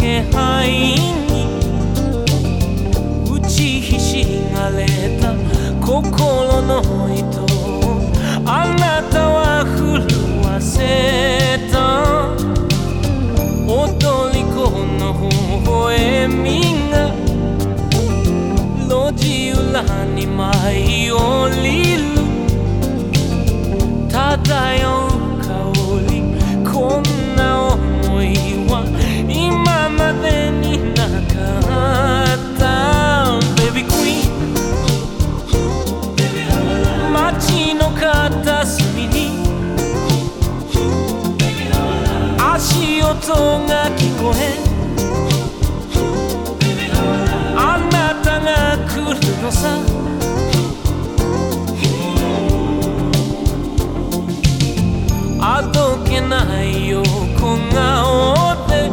気配に打ちひしがれた心の糸をあなたは震わせた。踊り子の微笑みが路地裏に舞い降りる。漂う香り、こんな思いは今までになかった。Baby Queen、 街の片隅に足音が聞こえ、あなたが来るのさ。あどけない横顔で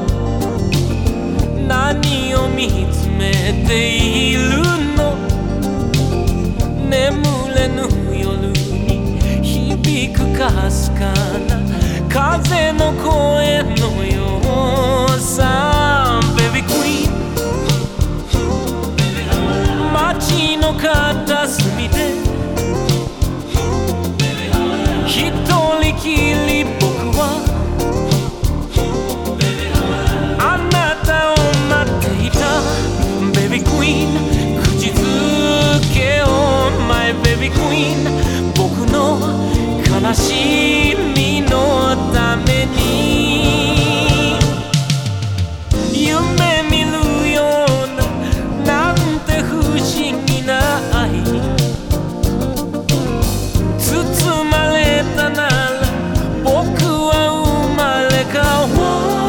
何を見つめているの。眠れぬ夜に響くかすかな風の声のようさ。 Baby Queen、 街の片隅で一人きり僕はあなたを待っていた。 Baby Queen、 口づけを My Baby Queen、 僕の悲しみのために夢見るような、なんて不思議な愛に包まれたなら僕は生まれ変わ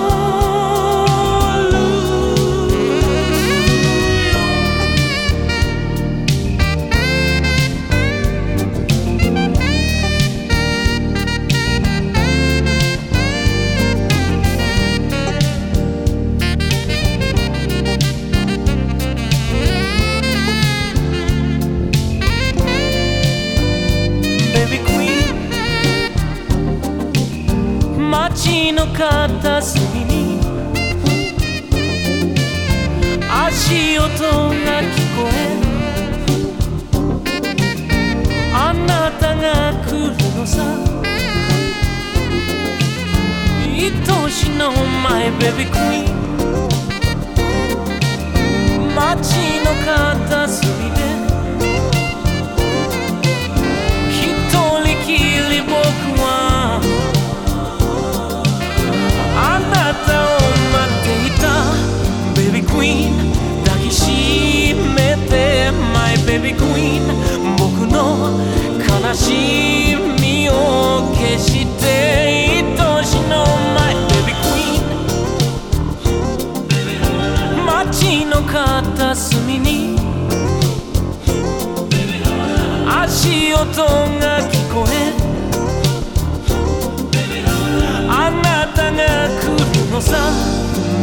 る。Baby Queen、 街の片隅に足音が聞こえ、あなたが来るのさ。愛しの My Baby Queen、 街の片隅で一人きり僕はあなたを待っていた。 Baby Queen、 抱きしめて My Baby Queen、 僕の悲しみを消して愛しの My Baby Queen、 街の片隅に足音が聞こえ、あなたが来るのさ。